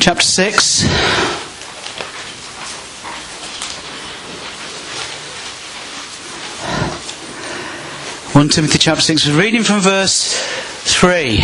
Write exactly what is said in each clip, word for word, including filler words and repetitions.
chapter six. First Timothy chapter six, we're reading from verse three.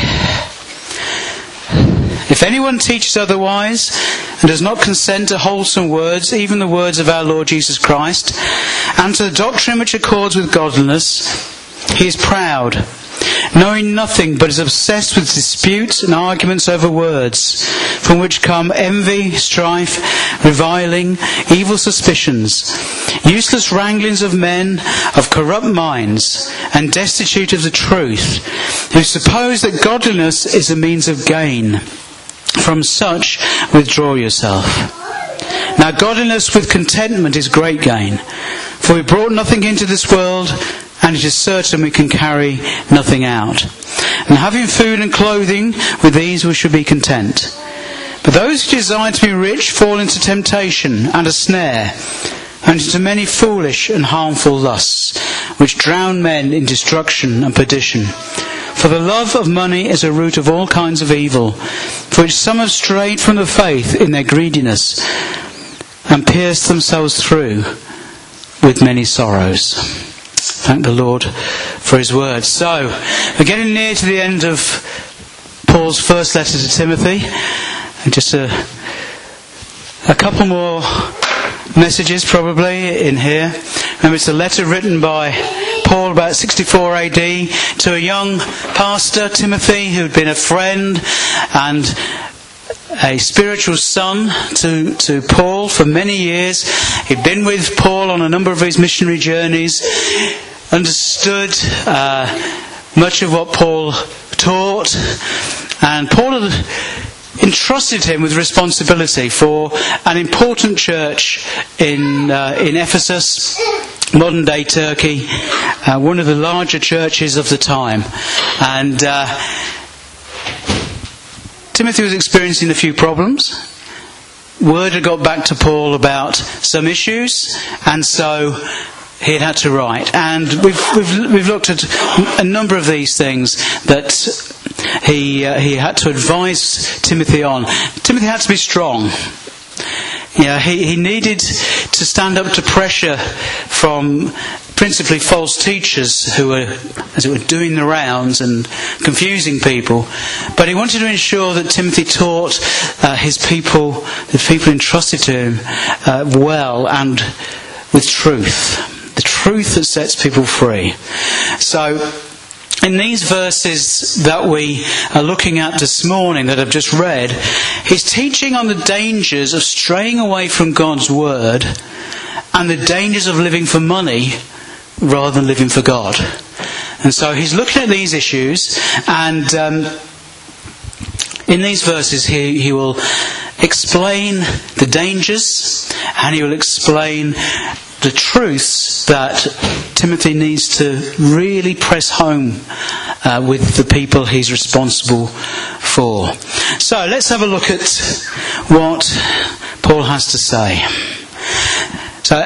If anyone teaches otherwise and does not consent to wholesome words, even the words of our Lord Jesus Christ, and to the doctrine which accords with godliness, he is proud, knowing nothing, but is obsessed with disputes and arguments over words, from which come envy, strife, reviling, evil suspicions, useless wranglings of men of corrupt minds, and destitute of the truth, who suppose that godliness is a means of gain. From such withdraw yourself. Now godliness with contentment is great gain, for we brought nothing into this world, and it is certain we can carry nothing out. And having food and clothing, with these we should be content. But those who desire to be rich fall into temptation and a snare, and into many foolish and harmful lusts, which drown men in destruction and perdition. For the love of money is a root of all kinds of evil, for which some have strayed from the faith in their greediness, and pierced themselves through with many sorrows. Thank the Lord for his word. So, we're getting near to the end of Paul's first letter to Timothy. And just a, a couple more messages probably in here. Remember, it's a letter written by Paul about sixty-four A D to a young pastor, Timothy, who had been a friend and a spiritual son to, to Paul for many years. He'd been with Paul on a number of his missionary journeys, understood uh, much of what Paul taught, and Paul had entrusted him with responsibility for an important church in uh, in Ephesus, modern day Turkey, uh, one of the larger churches of the time. And uh, Timothy was experiencing a few problems. Word had got back to Paul about some issues, and so he had had to write. And we've we've, we've looked at a number of these things that he uh, he had to advise Timothy on. Timothy had to be strong. Yeah, he, he needed to stand up to pressure from principally false teachers who were, as it were, doing the rounds and confusing people. But he wanted to ensure that Timothy taught uh, his people, the people entrusted to him, uh, well and with truth. The truth that sets people free. So, in these verses that we are looking at this morning, that I've just read, he's teaching on the dangers of straying away from God's word and the dangers of living for money rather than living for God. And so he's looking at these issues, and um, in these verses he, he will explain the dangers, and he will explain the truths that Timothy needs to really press home uh, with the people he's responsible for. So let's have a look at what Paul has to say. So,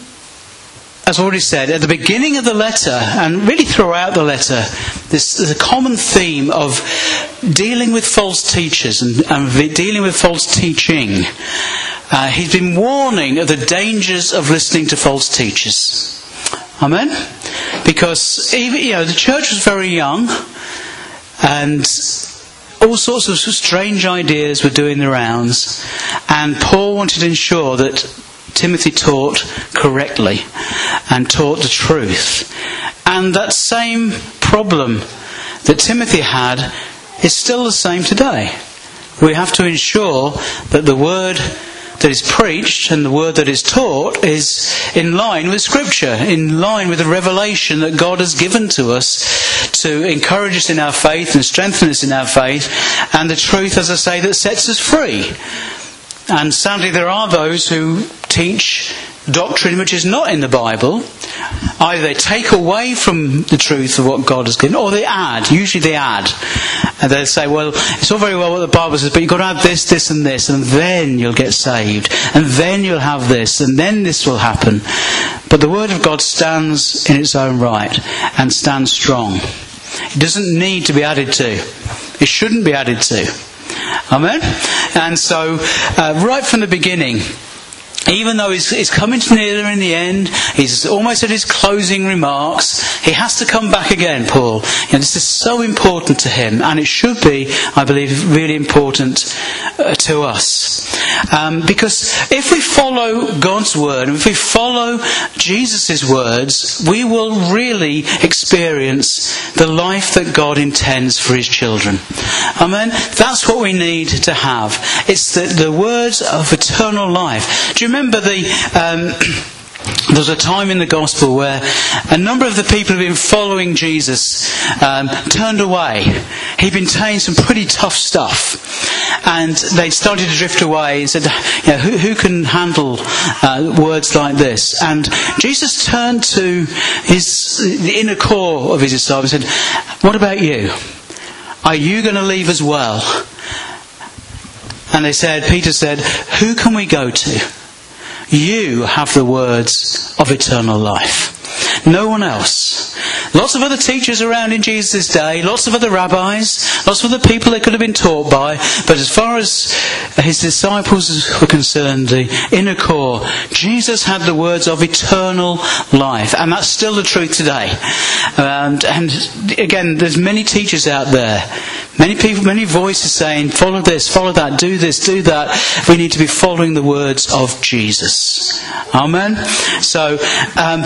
as already said, at the beginning of the letter, and really throughout the letter, this, there's a common theme of dealing with false teachers and, and dealing with false teaching. Uh, he's been warning of the dangers of listening to false teachers. Amen? Because even, you know, the church was very young, and all sorts of strange ideas were doing the rounds, and Paul wanted to ensure that Timothy taught correctly and taught the truth. And that same problem that Timothy had is still the same today. We have to ensure that the word that is preached and the word that is taught is in line with Scripture, in line with the revelation that God has given to us to encourage us in our faith and strengthen us in our faith, and the truth, as I say, that sets us free. And sadly there are those who teach doctrine which is not in the Bible. Either they take away from the truth of what God has given, or they add. Usually they add. And they'll say, well, it's all very well what the Bible says, but you've got to have this, this and this, and then you'll get saved. And then you'll have this, and then this will happen. But the Word of God stands in its own right, and stands strong. It doesn't need to be added to. It shouldn't be added to. Amen? And so, uh, right from the beginning, even though he's, he's coming near in the end, he's almost at his closing remarks, he has to come back again, Paul. You know, this is so important to him, and it should be, I believe, really important uh, to us. Um, because if we follow God's word, and if we follow Jesus' words, we will really experience the life that God intends for his children. Amen? That's what we need to have. It's the, the words of eternal life. Do you remember the... Um, There was a time in the gospel where a number of the people who'd been following Jesus um, turned away. He'd been saying some pretty tough stuff, and they started to drift away and said, you know, who, who can handle uh, words like this? And Jesus turned to his the inner core of his disciples and said, what about you? Are you going to leave as well? And they said, Peter said, who can we go to? You have the words of eternal life. No one else. Lots of other teachers around in Jesus' day, lots of other rabbis, lots of other people they could have been taught by, but as far as his disciples were concerned, the inner core, Jesus had the words of eternal life, and that's still the truth today. And, and again, there's many teachers out there, many people, many voices saying, follow this, follow that, do this, do that. We need to be following the words of Jesus. Amen? So, um,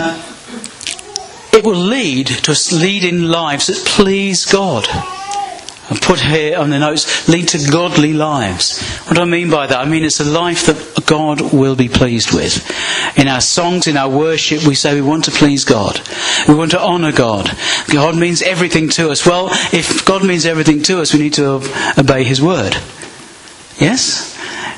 it will lead to us leading lives that please God. I put here on the notes, lead to godly lives. What do I mean by that? I mean it's a life that God will be pleased with. In our songs, in our worship, we say we want to please God. We want to honour God. God means everything to us. Well, if God means everything to us, we need to obey his word. Yes?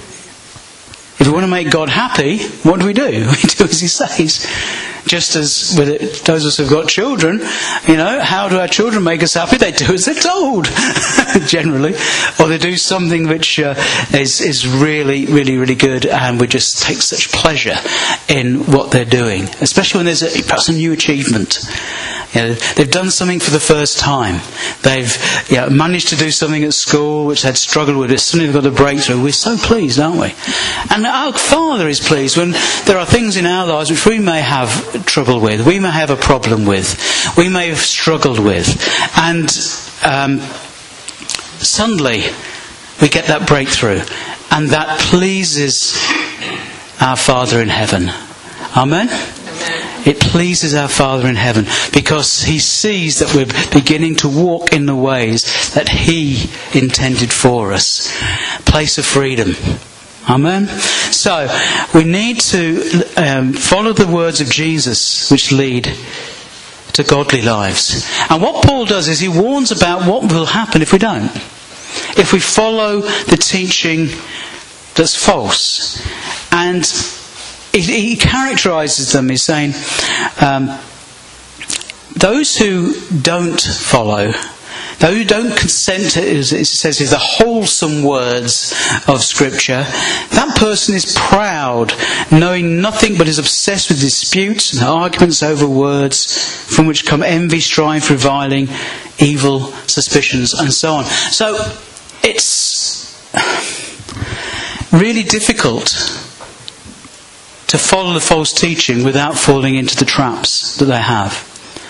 If we want to make God happy, what do we do? We do as he says. Just as with it, those of us who've got children, you know, how do our children make us happy? They do as they're told, generally. Or they do something which uh, is, is really, really, really good, and we just take such pleasure in what they're doing. Especially when there's a, perhaps a new achievement. You know, they've done something for the first time. They've you know, managed to do something at school which they'd struggled with. Suddenly they've got a breakthrough. We're so pleased, aren't we? And our Father is pleased when there are things in our lives which we may have trouble with, we may have a problem with, we may have struggled with, and um, suddenly we get that breakthrough, and that pleases our Father in heaven. Amen? It pleases our Father in heaven because he sees that we're beginning to walk in the ways that he intended for us. Place of freedom. Amen? So, we need to um, follow the words of Jesus which lead to godly lives. And what Paul does is he warns about what will happen if we don't. If we follow the teaching that's false. And he, he characterises them as saying, um, those who don't follow, those who don't consent to, as it says here, the wholesome words of Scripture, that person is proud, knowing nothing but is obsessed with disputes and arguments over words from which come envy, strife, reviling, evil suspicions, and so on. So it's really difficult to follow the false teaching without falling into the traps that they have.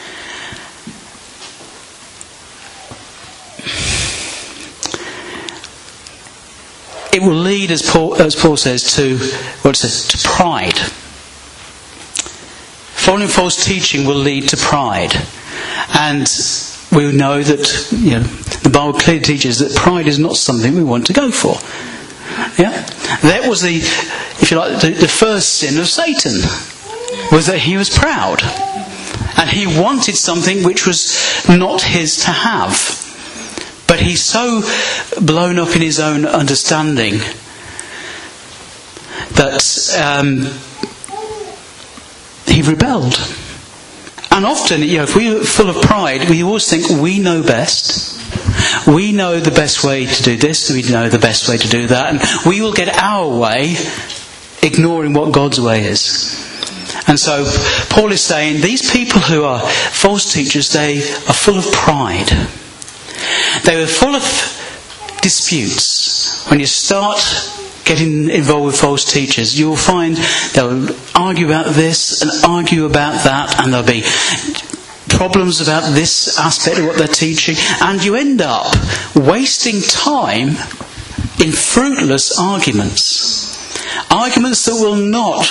It will lead, as Paul, as Paul says, to what it says, to pride. Following false teaching will lead to pride, and we know that you know the Bible clearly teaches that pride is not something we want to go for. Yeah, that was the, if you like, the, the first sin of Satan, was that he was proud, and he wanted something which was not his to have. But he's so blown up in his own understanding that um, he rebelled. And often, you know, if we're full of pride, we always think we know best. We know the best way to do this, we know the best way to do that, and we will get our way, ignoring what God's way is. And so Paul is saying these people who are false teachers, they are full of pride. They were full of disputes. when you start getting involved with false teachers, you'll find they'll argue about this and argue about that, and there'll be problems about this aspect of what they're teaching, and you end up wasting time in fruitless arguments. Arguments that will not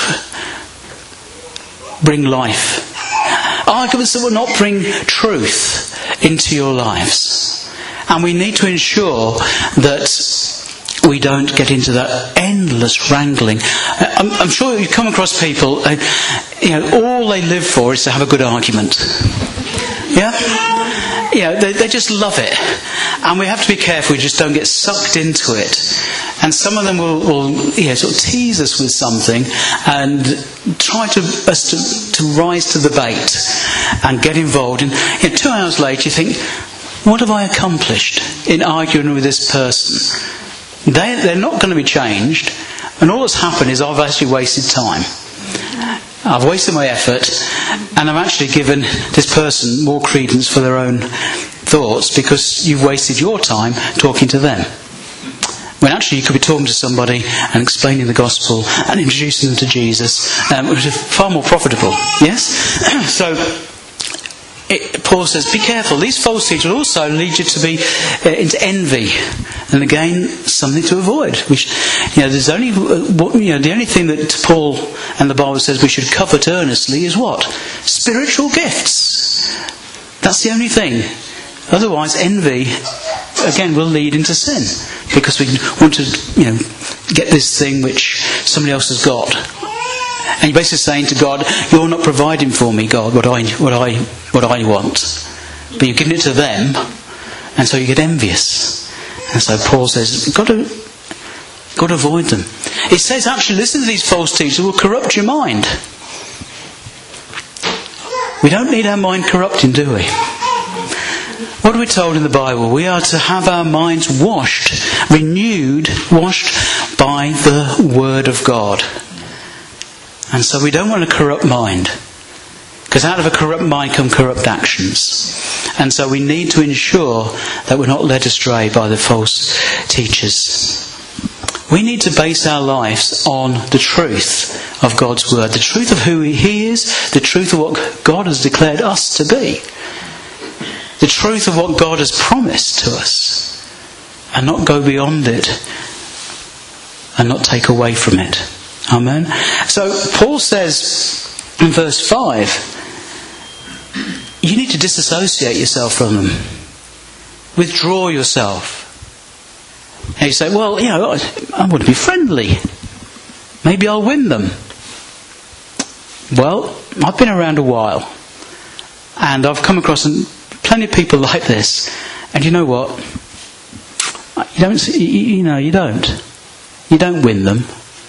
bring life. Arguments that will not bring truth into your lives. And we need to ensure that we don't get into that endless wrangling. I'm, I'm sure you come across people, uh, you know, all they live for is to have a good argument. Yeah? You know, they, they just love it. And we have to be careful we just don't get sucked into it. And some of them will, will you know, sort of tease us with something and try to us to, to rise to the bait and get involved. And you know, two hours later you think, what have I accomplished in arguing with this person? They, they're not going to be changed, and all that's happened is I've actually wasted time. I've wasted my effort, and I've actually given this person more credence for their own thoughts because you've wasted your time talking to them. When actually you could be talking to somebody and explaining the gospel and introducing them to Jesus, um, which is far more profitable. Yes? So It, Paul says, be careful. These false teachers will also lead you to be uh, into envy, and again, something to avoid. We should, you know, there's only uh, you know the only thing that Paul and the Bible says we should covet earnestly is what? Spiritual gifts. That's the only thing. Otherwise, envy again will lead into sin because we want to, you know, get this thing which somebody else has got. And you're basically saying to God, you're not providing for me, God, what I what I what I want. But you're giving it to them, and so you get envious. And so Paul says, you've got to got to avoid them. It says actually, listen to these false teachers will corrupt your mind. We don't need our mind corrupting, do we? What are we told in the Bible? We are to have our minds washed, renewed, washed by the Word of God. And so we don't want a corrupt mind, because out of a corrupt mind come corrupt actions. And so we need to ensure that we're not led astray by the false teachers. We need to base our lives on the truth of God's Word, the truth of who He is, the truth of what God has declared us to be, the truth of what God has promised to us, and not go beyond it and not take away from it. Amen. So Paul says in verse five, you need to disassociate yourself from them. Withdraw yourself. And you say, well, you know, I want to be friendly. Maybe I'll win them. Well, I've been around a while, and I've come across plenty of people like this. And you know what? You don't. You know, you don't. You don't win them.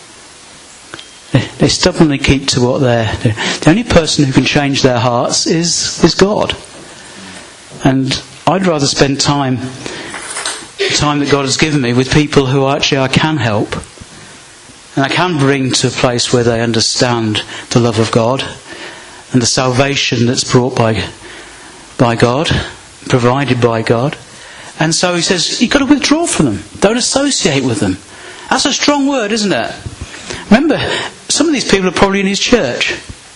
They stubbornly keep to what they're doing. The only person who can change their hearts is, is God. And I'd rather spend time, time that God has given me with people who actually I can help. And I can bring to a place where they understand the love of God and the salvation that's brought by, by God, provided by God. And so he says, you've got to withdraw from them. Don't associate with them. That's a strong word, isn't it? Remember, some of these people are probably in his church.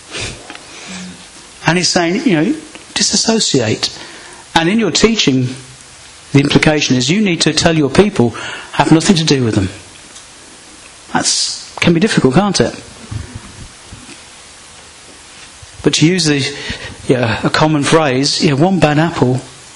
And he's saying, you know, disassociate. And in your teaching, the implication is you need to tell your people, have nothing to do with them. That can be difficult, can't it? But to use the, yeah, a common phrase, yeah, one bad apple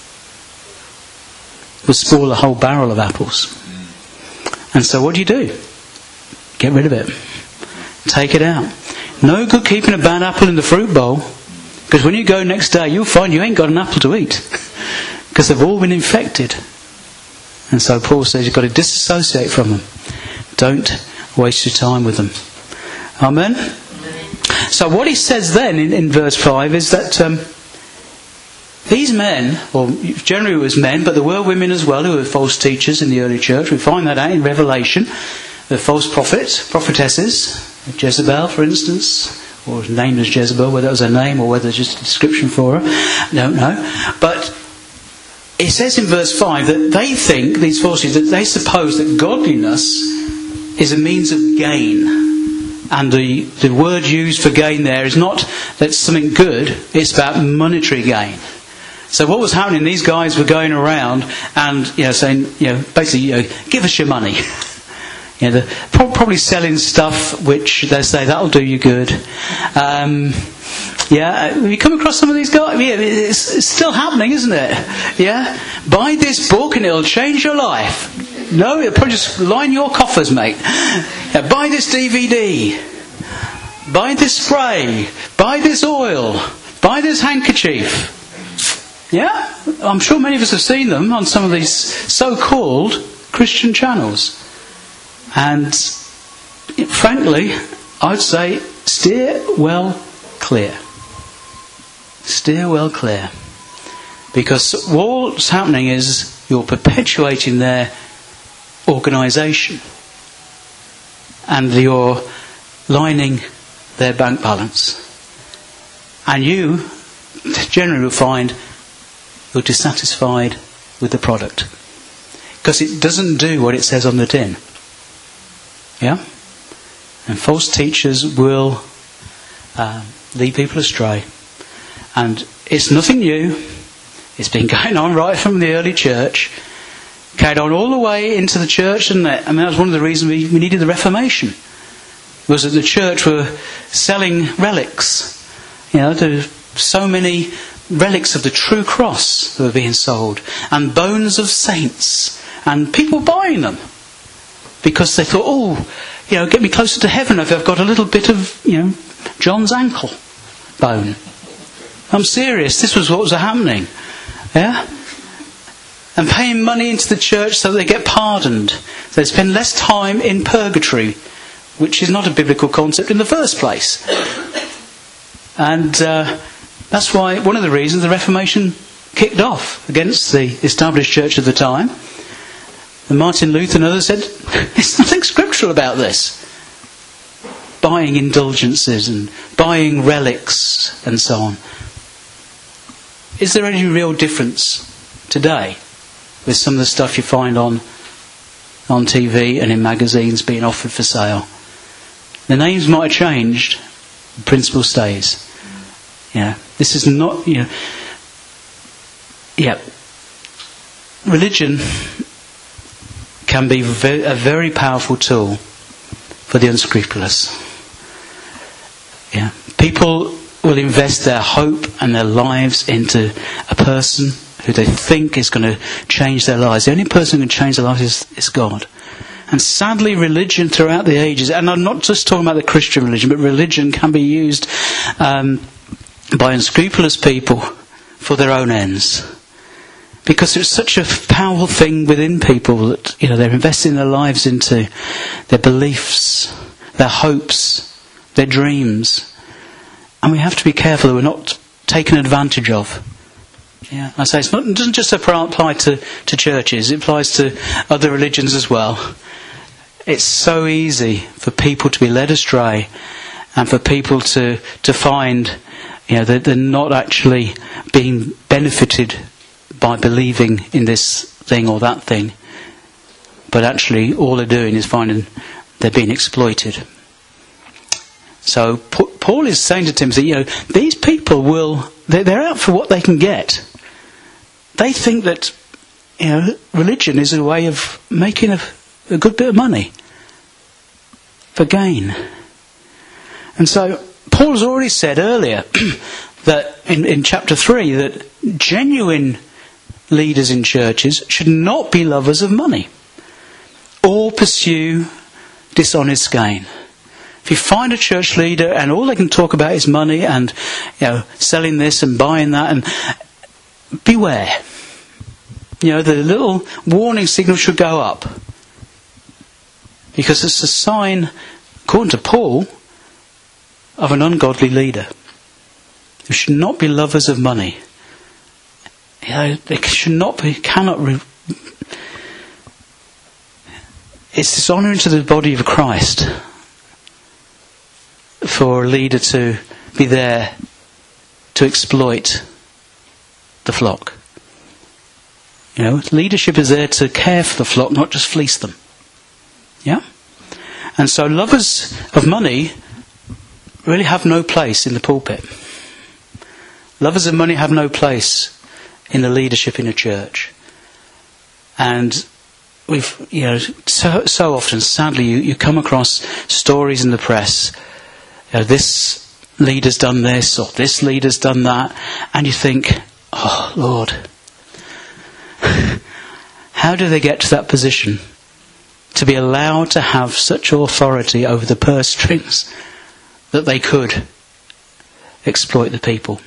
will spoil a whole barrel of apples. And so what do you do? Get rid of it. Take it out. No good keeping a bad apple in the fruit bowl, because when you go next day you'll find you ain't got an apple to eat because they've all been infected. And so Paul says you've got to disassociate from them. Don't waste your time with them. Amen? So what he says then in, in verse five is that um, these men, or generally it was men, but there were women as well who were false teachers in the early church. We find that out in Revelation. The false prophets, prophetesses, Jezebel, for instance, or named as Jezebel, whether it was her name or whether it's just a description for her, I don't know. But it says in verse five that they think, these forces, that they suppose that godliness is a means of gain. And the, the word used for gain there is not that it's something good, it's about monetary gain. So what was happening, these guys were going around and, you know, saying, you know, basically, you know, give us your money. You know, they're probably selling stuff which they say, that'll do you good. Um, yeah, have you come across some of these guys? Yeah, it's, it's still happening, isn't it? Yeah? Buy this book and it'll change your life. No, it'll probably just line your coffers, mate. Yeah, buy this D V D. Buy this spray. Buy this oil. Buy this handkerchief. Yeah? I'm sure many of us have seen them on some of these so-called Christian channels. And frankly, I'd say steer well clear. Steer well clear. Because what's happening is you're perpetuating their organisation. And you're lining their bank balance. And you generally will find you're dissatisfied with the product. Because it doesn't do what it says on the tin. Yeah? And false teachers will uh, lead people astray. And it's nothing new. It's been going on right from the early church. Carried on all the way into the church, and I mean, that was one of the reasons we, we needed the Reformation. Was that the church were selling relics. You know, there were so many relics of the true cross that were being sold. And bones of saints. And people buying them. Because they thought, oh, you know, get me closer to heaven if I've got a little bit of, you know, John's ankle bone. I'm serious. This was what was happening. Yeah? And paying money into the church so they get pardoned. They spend less time in purgatory, which is not a biblical concept in the first place. And uh, that's why, one of the reasons the Reformation kicked off against the established church of the time. And Martin Luther and others said, there's nothing scriptural about this. Buying indulgences and buying relics and so on. Is there any real difference today with some of the stuff you find on on T V and in magazines being offered for sale? The names might have changed, the principle stays. Yeah, this is not, you know, yeah, religion can be a very powerful tool for the unscrupulous. Yeah, people will invest their hope and their lives into a person who they think is going to change their lives. The only person who can change their lives is, is God. And sadly, religion throughout the ages, and I'm not just talking about the Christian religion, but religion can be used um, by unscrupulous people for their own ends. Because it's such a powerful thing within people that, you know, they're investing their lives into their beliefs, their hopes, their dreams. And we have to be careful that we're not taken advantage of. Yeah, I say it's not, it doesn't just apply to, to churches, it applies to other religions as well. It's so easy for people to be led astray and for people to, to find, you know, that they're not actually being benefited by believing in this thing or that thing, but actually all they're doing is finding they're being exploited. So Paul is saying to Timothy, you know, these people will, they're out for what they can get. They think that, you know, religion is a way of making a, a good bit of money for gain. And so Paul has already said earlier that in, in chapter three that genuine leaders in churches should not be lovers of money or pursue dishonest gain. If you find a church leader and all they can talk about is money and, you know, selling this and buying that, and beware. You know, the little warning signal should go up. Because it's a sign, according to Paul, of an ungodly leader. Who should not be lovers of money. You know, they should not be, cannot... Re- it's dishonouring to the body of Christ for a leader to be there to exploit the flock. You know, leadership is there to care for the flock, not just fleece them. Yeah? And so lovers of money really have no place in the pulpit. Lovers of money have no place in the leadership in a church. And we've, you know, so, so often, sadly, you, you come across stories in the press. You know, this leader's done this, or this leader's done that. And you think, oh, Lord, how do they get to that position? To be allowed to have such authority over the purse strings that they could exploit the people.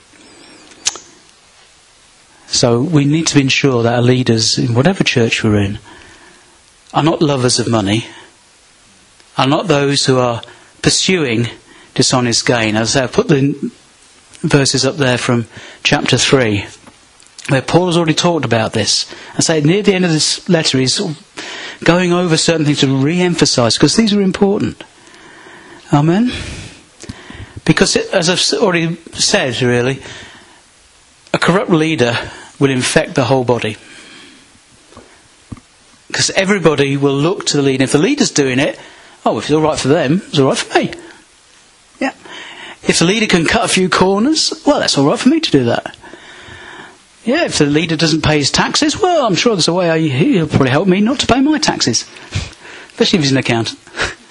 So we need to ensure that our leaders, in whatever church we're in, are not lovers of money, are not those who are pursuing dishonest gain. As I say, I put the verses up there from chapter three, where Paul has already talked about this. I say near the end of this letter, he's sort of going over certain things to re-emphasise, because these are important. Amen? Because, it, as I've already said, really, a corrupt leader will infect the whole body. Because everybody will look to the leader. If the leader's doing it, oh, if it's all right for them, it's all right for me. Yeah. If the leader can cut a few corners, well, that's all right for me to do that. Yeah, if the leader doesn't pay his taxes, well, I'm sure there's a way I, he'll probably help me not to pay my taxes. Especially if he's an accountant.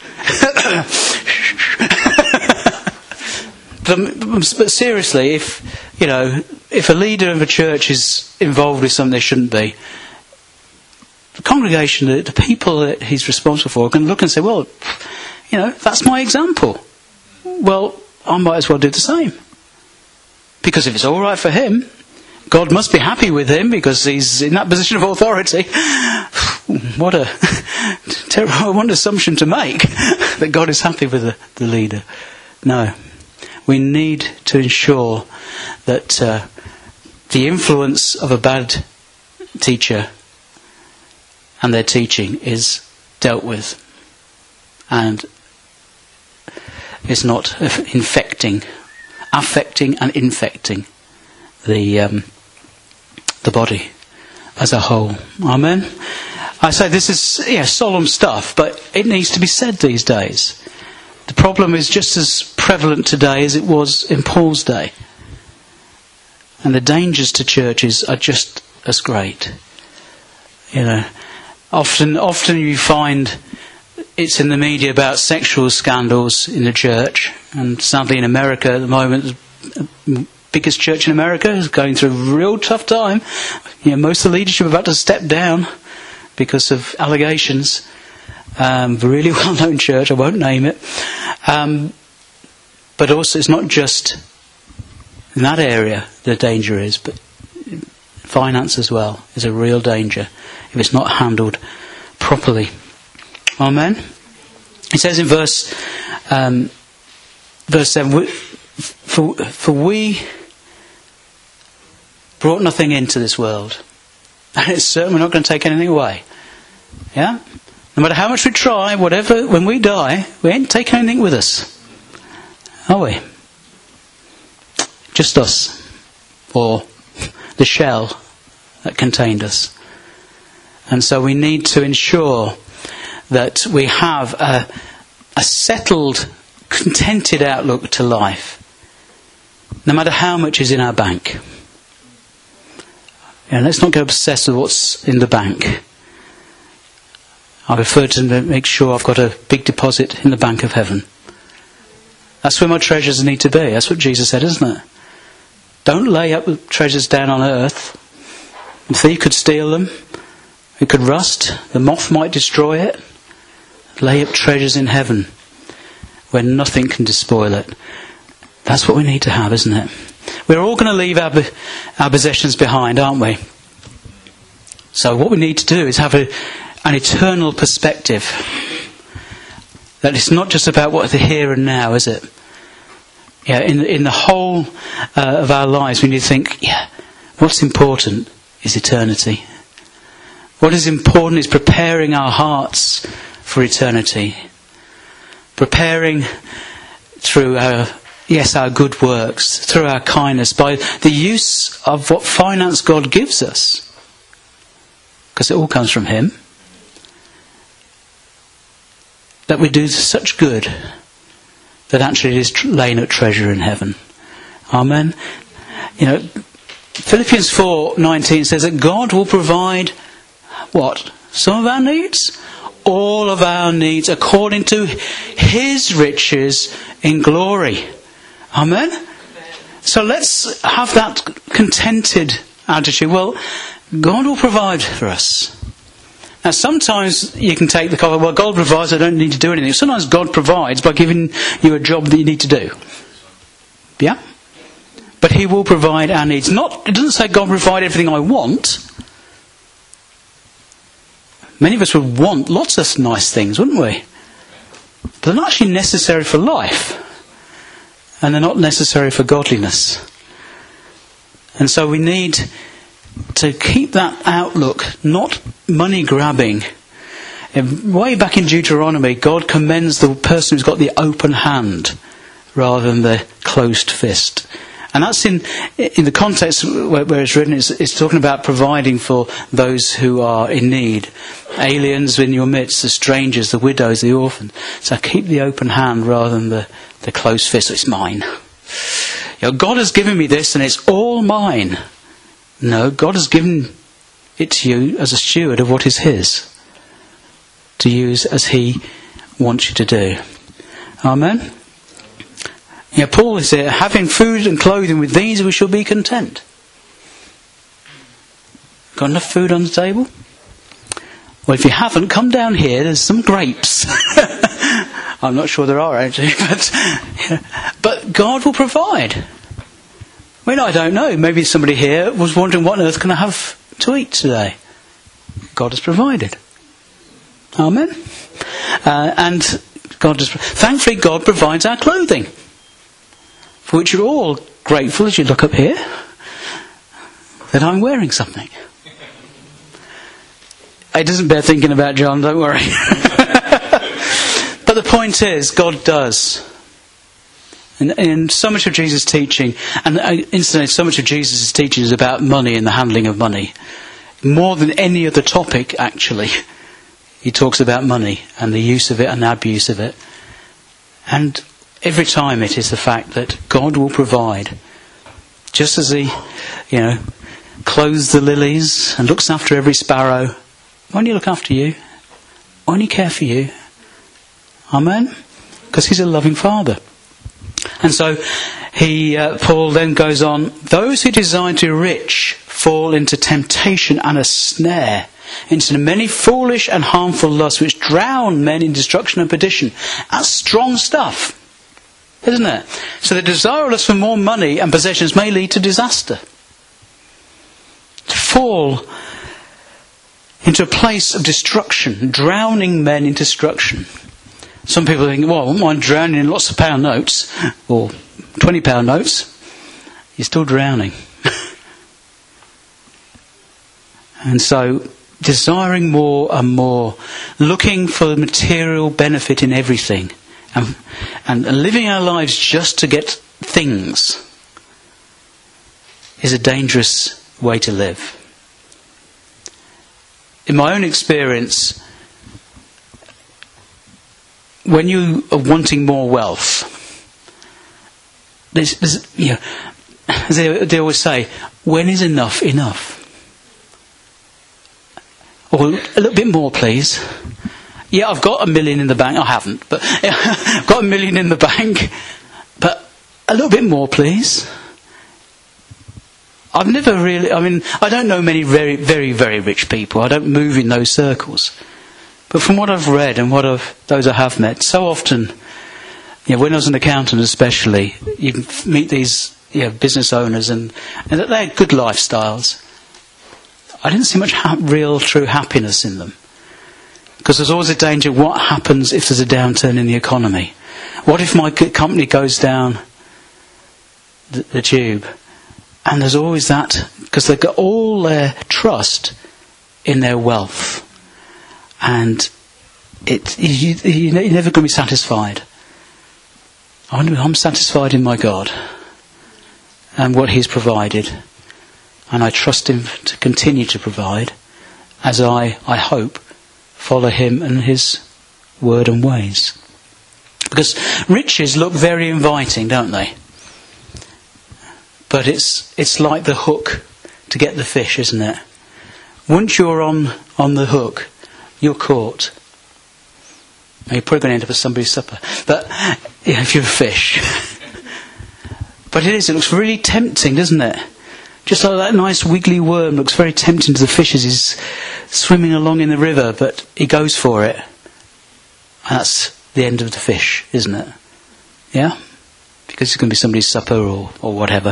but, but seriously, if, you know, if a leader of a church is involved with something they shouldn't be, the congregation, the, the people that he's responsible for, can look and say, well, you know, that's my example. Well, I might as well do the same. Because if it's all right for him, God must be happy with him because he's in that position of authority. What a terrible one assumption to make, that God is happy with the, the leader. No. We need to ensure that uh, the influence of a bad teacher and their teaching is dealt with and is not infecting, affecting and infecting the um, the body as a whole. Amen. I say this is yeah solemn stuff, but it needs to be said these days. The problem is just as prevalent today as it was in Paul's day. And the dangers to churches are just as great. You know, often often you find it's in the media about sexual scandals in the church. And sadly in America at the moment, the biggest church in America is going through a real tough time. You know, most of the leadership are about to step down because of allegations. Um, a really well-known church, I won't name it. Um, but also it's not just in that area the danger is, but finance as well is a real danger if it's not handled properly. Amen? It says in verse um, verse seven, for, for we brought nothing into this world, and it's certain we're not going to take anything away. Yeah? No matter how much we try, whatever, when we die, we ain't taking anything with us. Are we? Just us. Or the shell that contained us. And so we need to ensure that we have a, a settled, contented outlook to life. No matter how much is in our bank. And let's not get obsessed with what's in the bank. I prefer to make sure I've got a big deposit in the bank of heaven. That's where my treasures need to be. That's what Jesus said, isn't it? Don't lay up treasures down on earth. The thief could steal them. It could rust. The moth might destroy it. Lay up treasures in heaven where nothing can despoil it. That's what we need to have, isn't it? We're all going to leave our, our possessions behind, aren't we? So what we need to do is have a an eternal perspective. That it's not just about what the here and now, is it? Yeah, in in the whole uh, of our lives, we need to think, yeah, what's important is eternity. What is important is preparing our hearts for eternity. Preparing through our, yes, our good works, through our kindness, by the use of what finance God gives us. because it all comes from him, that we do such good that actually it is laying up treasure in heaven. Amen. You know, Philippians four nineteen says that God will provide what? Some of our needs? All of our needs according to his riches in glory. Amen? So let's have that contented attitude. Well, God will provide for us. Now sometimes you can take the cover, well, God provides, I don't need to do anything. Sometimes God provides by giving you a job that you need to do. Yeah? But he will provide our needs. Not, it doesn't say God provide everything I want. Many of us would want lots of nice things, wouldn't we? But they're not actually necessary for life. And they're not necessary for godliness. And so we need to keep that outlook, not money grabbing. Way back in Deuteronomy, God commends the person who's got the open hand rather than the closed fist. And that's in in the context where, where it's written, it's, it's talking about providing for those who are in need. Aliens in your midst, the strangers, the widows, the orphans. So keep the open hand rather than the, the closed fist. It's mine. You know, God has given me this and it's all mine. No, God has given it to you as a steward of what is his, to use as he wants you to do. Amen? Yeah, Paul is here, having food and clothing, with these we shall be content. Got enough food on the table? Well, if you haven't, come down here, there's some grapes. I'm not sure there are actually, but, yeah. But God will provide. I mean, I don't know, maybe somebody here was wondering what on earth can I have to eat today? God has provided. Amen? Uh, and God has, thankfully God provides our clothing, for which you're all grateful as you look up here, that I'm wearing something. It doesn't bear thinking about, John, don't worry. But the point is, God does. And, and so much of Jesus' teaching, and incidentally, so much of Jesus' teaching is about money and the handling of money. More than any other topic, actually, he talks about money and the use of it and the abuse of it. And every time it is the fact that God will provide. Just as he, you know, clothes the lilies and looks after every sparrow, won't he look after you? Won't he care for you? Amen? Because he's a loving Father. And so he, uh, Paul then goes on, those who desire to be rich fall into temptation and a snare, into many foolish and harmful lusts which drown men in destruction and perdition. That's strong stuff, isn't it? So the desire of us for more money and possessions may lead to disaster. To fall into a place of destruction, drowning men in destruction. Some people think, well, I wouldn't mind drowning in lots of pound notes, or twenty pound notes. You're still drowning. And so, desiring more and more, looking for material benefit in everything, and, and living our lives just to get things, is a dangerous way to live. In my own experience, when you are wanting more wealth, there's, there's, you know, as they, they always say, when is enough enough? Or a little bit more, please. Yeah, I've got a million in the bank. I haven't, but I've got a million in the bank. But a little bit more, please. I've never really, I mean, I don't know many very, very, very rich people. I don't move in those circles. But from what I've read and what I've, those I have met, so often, you know, when I was an accountant especially, you meet these, you know, business owners and, and they had good lifestyles. I didn't see much ha- real, true happiness in them. Because there's always a danger, what happens if there's a downturn in the economy? What if my company goes down the, the tube? And there's always that, because they've got all their trust in their wealth. And it, you, you're never going to be satisfied. I'm satisfied in my God and what he's provided. And I trust him to continue to provide. as I, I hope, follow him and his word and ways. Because riches look very inviting, don't they? But it's it's like the hook to get the fish, isn't it? Once you're on, on the hook, you're caught. You're probably going to end up at somebody's supper. But yeah, if you're a fish. But it is, it looks really tempting, doesn't it? Just like that nice wiggly worm looks very tempting to the fish as he's swimming along in the river, but he goes for it. And that's the end of the fish, isn't it? Yeah? Because it's going to be somebody's supper or, or whatever.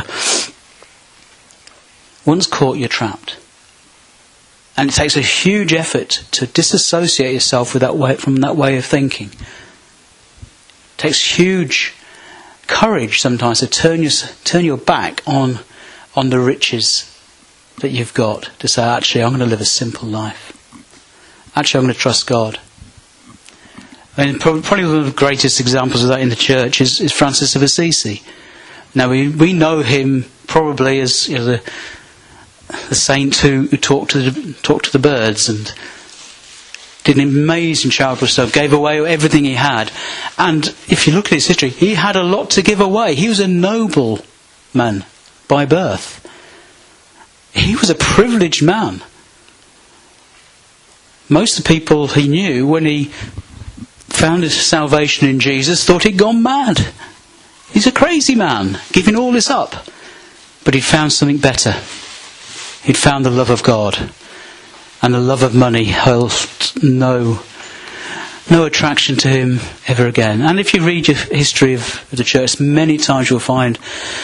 Once caught, you're trapped. And it takes a huge effort to disassociate yourself with that way, from that way of thinking. It takes huge courage sometimes to turn your, turn your back on, on the riches that you've got. To say, actually, I'm going to live a simple life. Actually, I'm going to trust God. I mean, probably one of the greatest examples of that in the church is, is Francis of Assisi. Now, we, we know him probably as, you know, the, the saint who, who talked to the, talked to the birds and did an amazing charitable stuff, gave away everything he had. And if you look at his history, he had a lot to give away. He was a noble man by birth. He was a privileged man. Most of the people he knew, when he found his salvation in Jesus, thought he'd gone mad. He's a crazy man, giving all this up. But he'd found something better. He'd found the love of God. And the love of money held no, no attraction to him ever again. And if you read your history of the church, many times you'll find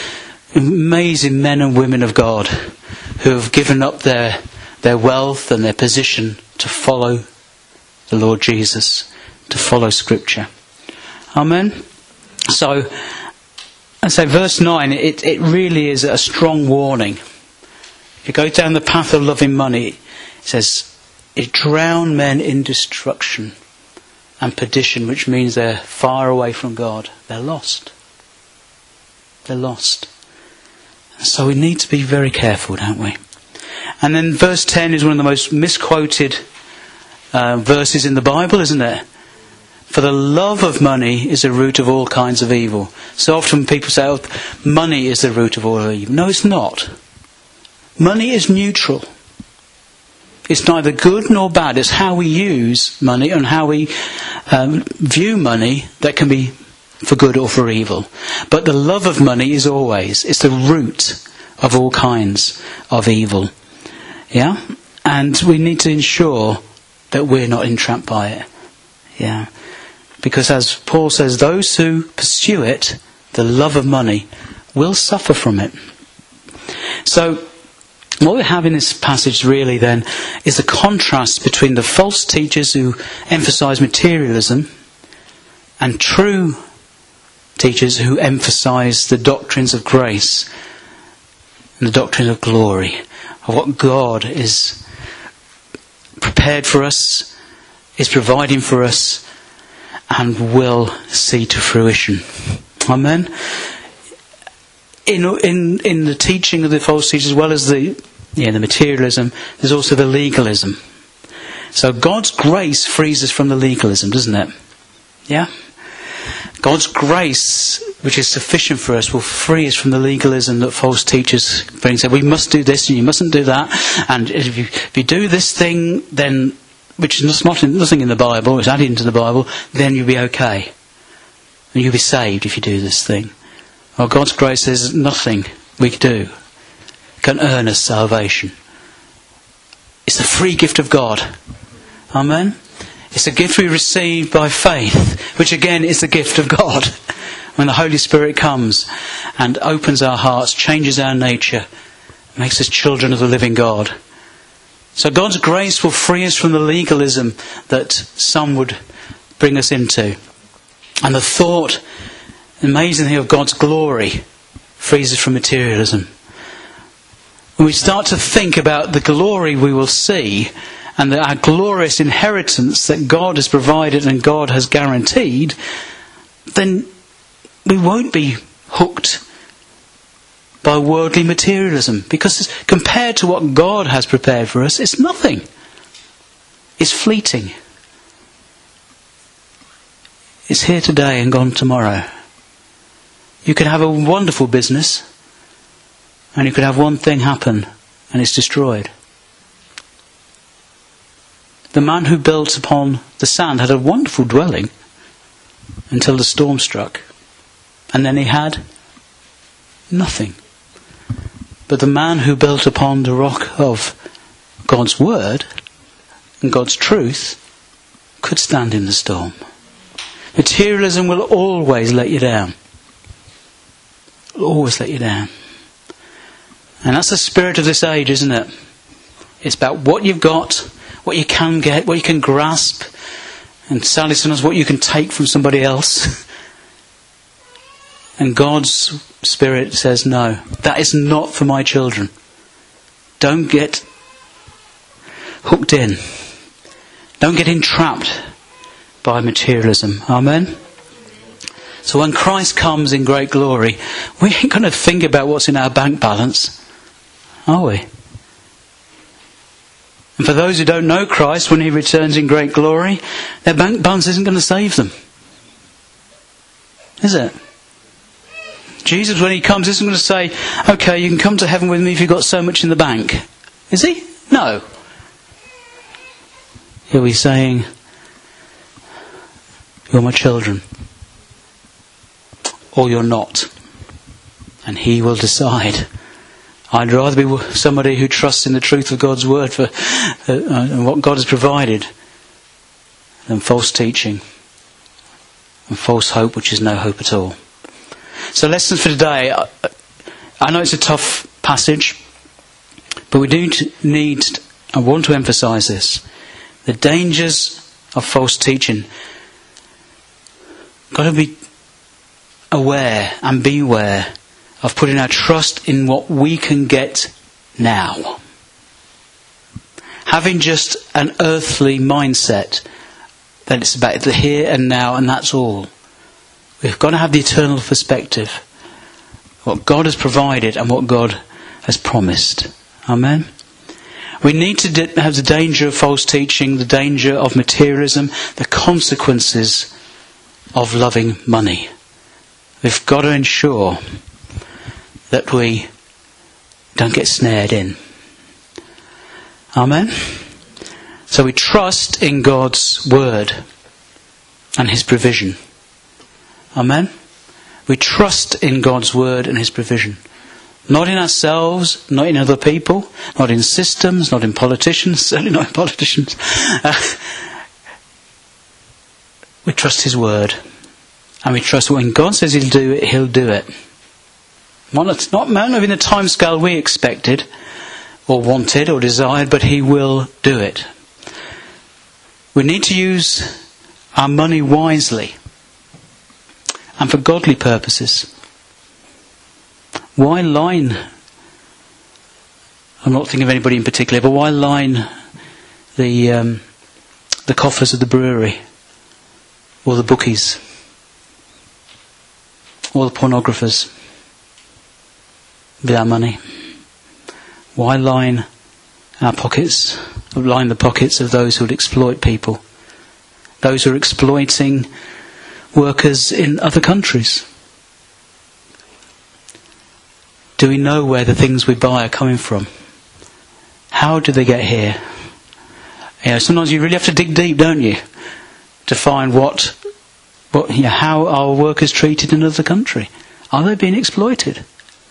amazing men and women of God who have given up their, their wealth and their position to follow the Lord Jesus, to follow Scripture. Amen? So, I say verse nine, it, it really is a strong warning. If you go down the path of loving money, it says, it drowned men in destruction and perdition, which means they're far away from God. They're lost. They're lost. So we need to be very careful, don't we? And then verse ten is one of the most misquoted uh, verses in the Bible, isn't it? For the love of money is the root of all kinds of evil. So often people say, oh, money is the root of all evil. No, it's not. Money is neutral. It's neither good nor bad. It's how we use money and how we um, view money that can be for good or for evil. But the love of money is always, it's the root of all kinds of evil. Yeah? And we need to ensure that we're not entrapped by it. Yeah. Because as Paul says, those who pursue it, the love of money, will suffer from it. So, what we have in this passage really then is the contrast between the false teachers who emphasise materialism and true teachers who emphasise the doctrines of grace and the doctrine of glory, of what God is prepared for us, is providing for us, and will see to fruition. Amen. In in in the teaching of the false teachers, as well as the yeah the materialism, there's also the legalism. So God's grace frees us from the legalism, doesn't it? Yeah. God's grace, which is sufficient for us, will free us from the legalism that false teachers bring. Say, we must do this and you mustn't do that. And if you, if you do this thing, then, which is not nothing in the Bible, it's added into the Bible, then you'll be okay. And you'll be saved if you do this thing. Well, God's grace is nothing we can do can earn us salvation. It's the free gift of God. Amen? It's a gift we receive by faith, which again is the gift of God. When the Holy Spirit comes and opens our hearts, changes our nature, makes us children of the living God. So God's grace will free us from the legalism that some would bring us into. And the thought, the amazing thing of God's glory, frees us from materialism. When we start to think about the glory we will see, and the, our glorious inheritance that God has provided and God has guaranteed, then we won't be hooked by worldly materialism. Because compared to what God has prepared for us, it's nothing. is fleeting. It's here today and gone tomorrow. You could have a wonderful business, and you could have one thing happen, and it's destroyed. The man who built upon the sand had a wonderful dwelling until the storm struck. And then he had nothing. But the man who built upon the rock of God's word and God's truth could stand in the storm. Materialism will always let you down. Will always let you down. And that's the spirit of this age, isn't it? It's about what you've got, what you can get, what you can grasp, and sadly sometimes what you can take from somebody else. And God's Spirit says, no, that is not for my children. Don't get hooked in. Don't get entrapped by materialism. Amen? So when Christ comes in great glory, we ain't going to think about what's in our bank balance, are we? And for those who don't know Christ, when he returns in great glory, their bank balance isn't going to save them. Is it? Jesus, when he comes, isn't going to say, okay, you can come to heaven with me if you've got so much in the bank. Is he? No. He'll be saying, you're my children. Or you're not. And he will decide. I'd rather be somebody who trusts in the truth of God's word for uh, and what God has provided than false teaching and false hope, which is no hope at all. So lessons for today. I know it's a tough passage, but we do need, I want to emphasise this, the dangers of false teaching. Got to be aware and beware of putting our trust in what we can get now. Having just an earthly mindset that it's about the here and now and that's all. We've got to have the eternal perspective. What God has provided and what God has promised. Amen? We need to d- have the danger of false teaching, the danger of materialism, the consequences of loving money. We've got to ensure that we don't get snared in. Amen? So we trust in God's word and his provision. Amen? We trust in God's word and his provision. Not in ourselves, not in other people, not in systems, not in politicians, certainly not in politicians. Uh, we trust his word. And we trust when God says he'll do it, he'll do it. Not, not, not in the time scale we expected, or wanted, or desired, but he will do it. We need to use our money wisely. And for godly purposes. Why line, I'm not thinking of anybody in particular, but why line the um, the coffers of the brewery, or the bookies, or the pornographers with our money? Why line our pockets, line the pockets of those who would exploit people, those who are exploiting workers in other countries? Do we know where the things we buy are coming from? How do they get here? You know, sometimes you really have to dig deep, don't you, to find what, what, you know, how are workers treated in another country? Are they being exploited?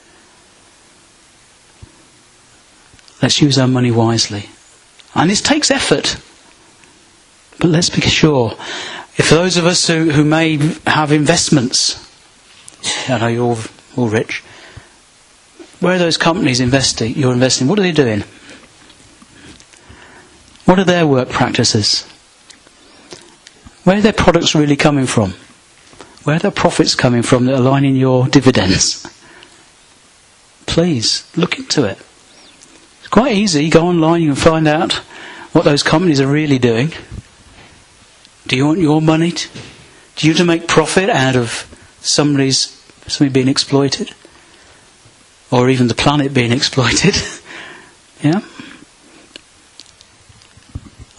Let's use our money wisely. And this takes effort. But let's be sure, if those of us who, who may have investments, I know you're all, all rich, where are those companies investing? You're investing. What are they doing? What are their work practices? Where are their products really coming from? Where are their profits coming from that are lining your dividends? Please, look into it. It's quite easy. Go online, you can find out what those companies are really doing. Do you want your money? To, do you want to make profit out of somebody's somebody being exploited? Or even the planet being exploited? Yeah?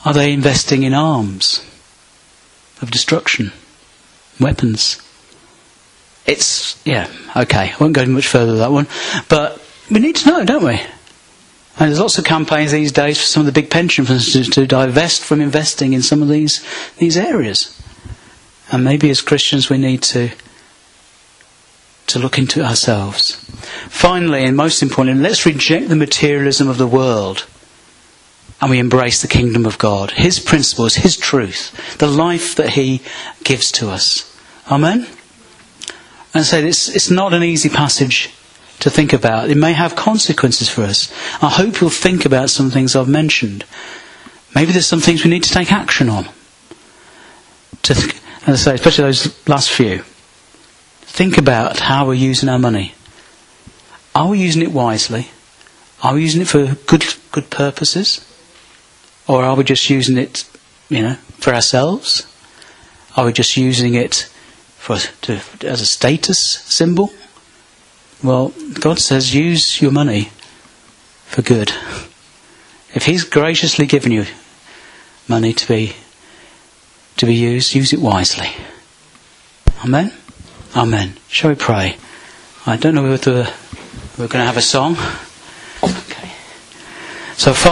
Are they investing in arms of destruction? Weapons? It's, yeah, okay, I won't go much further with that one. But we need to know, don't we? And there's lots of campaigns these days for some of the big pension funds to, to divest from investing in some of these these areas. And maybe as Christians we need to to look into it ourselves. Finally, and most importantly, let's reject the materialism of the world and we embrace the kingdom of God. His principles, His truth, the life that He gives to us. Amen? And so it's, it's not an easy passage to think about. It may have consequences for us. I hope you'll think about some things I've mentioned. Maybe there's some things we need to take action on. To th- as I say, especially those last few. Think about how we're using our money. Are we using it wisely? Are we using it for good good purposes? Or are we just using it, you know, for ourselves? Are we just using it for to, as a status symbol? Well, God says use your money for good. If He's graciously given you money to be to be used, use it wisely. Amen? Amen. Shall we pray? I don't know whether we're going to have a song. Okay. So,